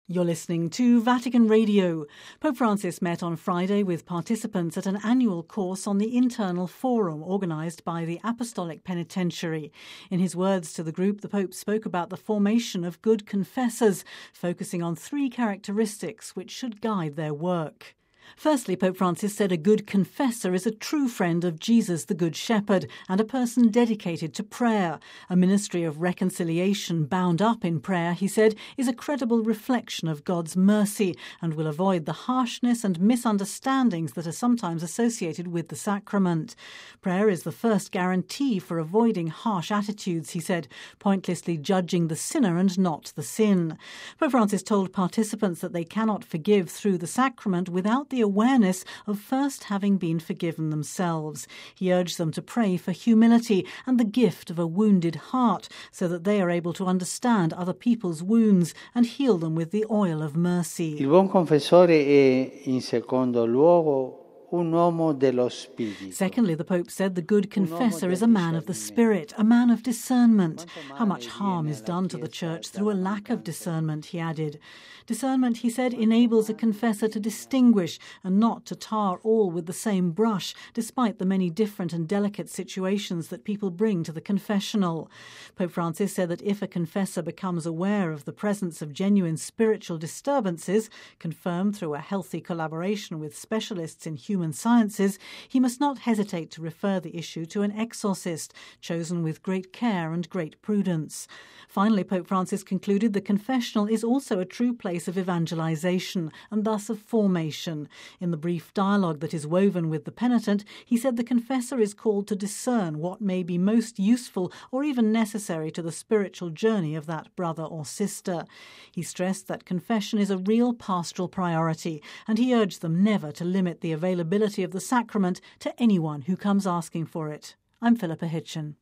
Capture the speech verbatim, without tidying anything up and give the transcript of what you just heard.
You're listening to Vatican Radio. Pope Francis met on Friday with participants at an annual course on the Internal Forum organised by the Apostolic Penitentiary. In his words to the group, the Pope spoke about the formation of good confessors, focusing on three characteristics which should guide their work. Firstly, Pope Francis said a good confessor is a true friend of Jesus, the Good Shepherd, and a person dedicated to prayer. A ministry of reconciliation bound up in prayer, he said, is a credible reflection of God's mercy and will avoid the harshness and misunderstandings that are sometimes associated with the sacrament. Prayer is the first guarantee for avoiding harsh attitudes, he said, pointlessly judging the sinner and not the sin. Pope Francis told participants that they cannot forgive through the sacrament without the awareness of first having been forgiven themselves. He urged them to pray for humility and the gift of a wounded heart so that they are able to understand other people's wounds and heal them with the oil of mercy. Il buon confessore è, in secondo luogo, un uomo dello spirito. Secondly, the Pope said the good confessor is a man of the Spirit, a man of discernment. How much harm is done to the Church through a lack of discernment, he added. Discernment, he said, enables a confessor to distinguish and not to tar all with the same brush, despite the many different and delicate situations that people bring to the confessional. Pope Francis said that if a confessor becomes aware of the presence of genuine spiritual disturbances, confirmed through a healthy collaboration with specialists in human sciences, he must not hesitate to refer the issue to an exorcist, chosen with great care and great prudence. Finally, Pope Francis concluded the confessional is also a true place of evangelization and thus of formation. In the brief dialogue that is woven with the penitent, he said the confessor is called to discern what may be most useful or even necessary to the spiritual journey of that brother or sister. He stressed that confession is a real pastoral priority, and he urged them never to limit the availability of the sacrament to anyone who comes asking for it. I'm Philippa Hitchen.